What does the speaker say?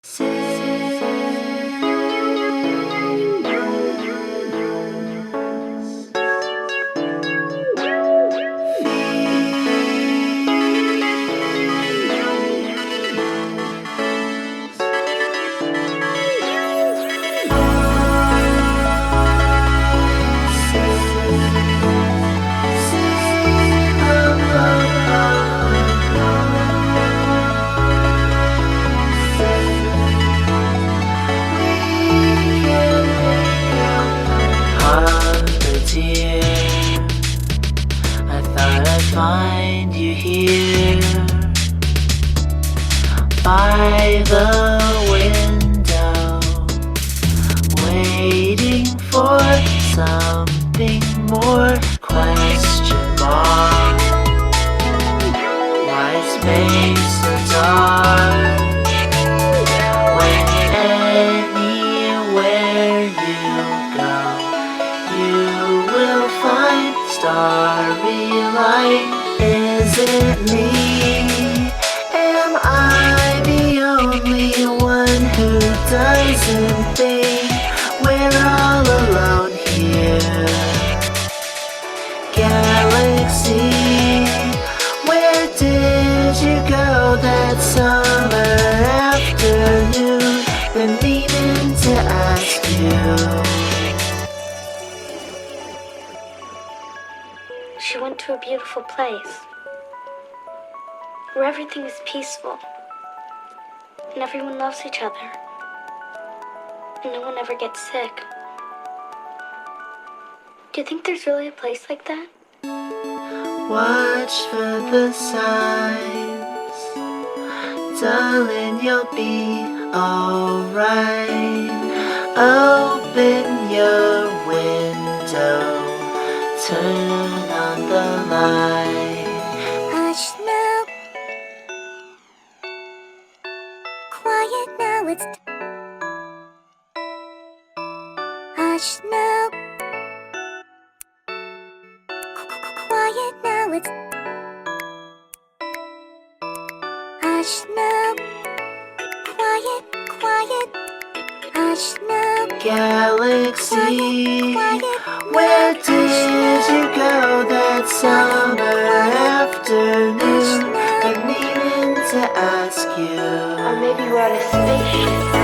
I thought I'd find you here by the window, waiting for something more. Question mark. Why is space so dark? When anywhere you go, you will find starry light. Is it me? Am I the only one who doesn't think we're all alone here? Galaxy, where did you go that summer afternoon? Been meaning to ask you. She went to a beautiful place where everything is peaceful and everyone loves each other and no one ever gets sick. Do you think there's really a place like that? Watch for the signs, darling, you'll be alright. Open your window, turn on the light. Hush now, quiet now, it's hush now, quiet now, it's hush now, quiet, hush now. Galaxy, where did you go that summer afternoon? Been meaning to ask you. Or maybe we're on a spaceship.